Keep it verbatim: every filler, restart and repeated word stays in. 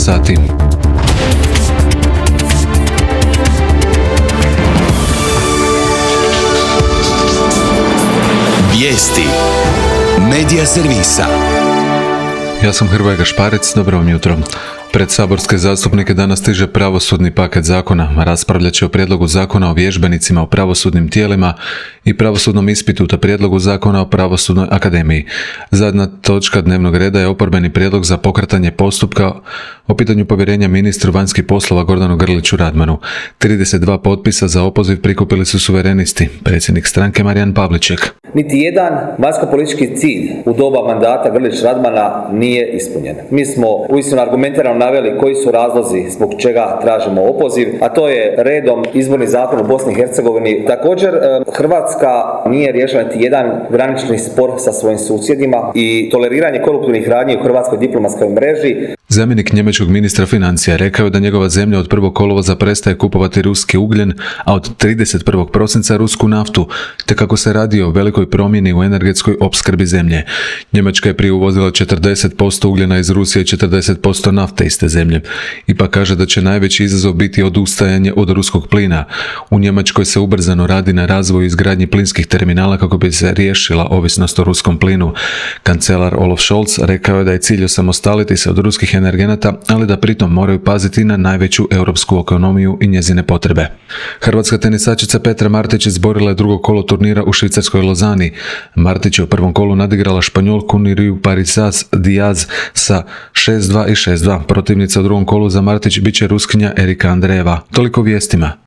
sati. Vijesti Medija servisa. Ja sam Hrvoje Gašparec, dobro vam jutro. Pred saborske zastupnike danas stiže pravosudni paket zakona. Raspravljat će o prijedlogu zakona o vježbenicima u pravosudnim tijelima i pravosudnom ispitu te prijedlogu zakona o pravosudnoj akademiji. Zadnja točka dnevnog reda je oporbeni prijedlog za pokretanje postupka o pitanju povjerenja ministru vanjskih poslova Gordanu Grliću Radmanu. trideset dva potpisa za opoziv prikupili su suverenisti, predsjednik stranke Marijan Pavliček. Niti jedan vanjsko-politički cilj u doba mandata Grlić Radmana nije ispunjen. Mi smo uistinu argumentirano naveli koji su razlozi zbog čega tražimo opoziv, a to je redom izborni zakon u Bosni i Hercegovini. Također, Hrvatska nije riješila niti jedan granični spor sa svojim susjedima i toleriranje koruptivnih radnji u hrvatskoj diplomatskoj mreži. Zamjenik njemačkog ministra financija rekao je da njegova zemlja od prvog kolovoza prestaje kupovati ruski ugljen, a od trideset prvog prosinca rusku naftu, te kako se radi o velikoj promjeni u energetskoj opskrbi zemlje. Njemačka je prije uvozila četrdeset posto ugljena iz Rusije i četrdeset posto nafte iz te zemlje. Ipak kaže da će najveći izazov biti odustajanje od ruskog plina. U Njemačkoj se ubrzano radi na razvoju i izgradnji plinskih terminala kako bi se riješila ovisnost o ruskom plinu. Kancelar Olaf Scholz rekao je da je cilj osamostaliti se od ruskih energenata, ali da pritom moraju paziti na najveću europsku ekonomiju i njezine potrebe. Hrvatska tenisačica Petra Martić izborila je drugo kolo turnira u švicarskoj Lozani. Martić je u prvom kolu nadigrala Španjolku Niriju Parisas Diaz sa šest dva i šest dva. Protivnica u drugom kolu za Martić bit će Ruskinja Erika Andreeva. Toliko vijestima.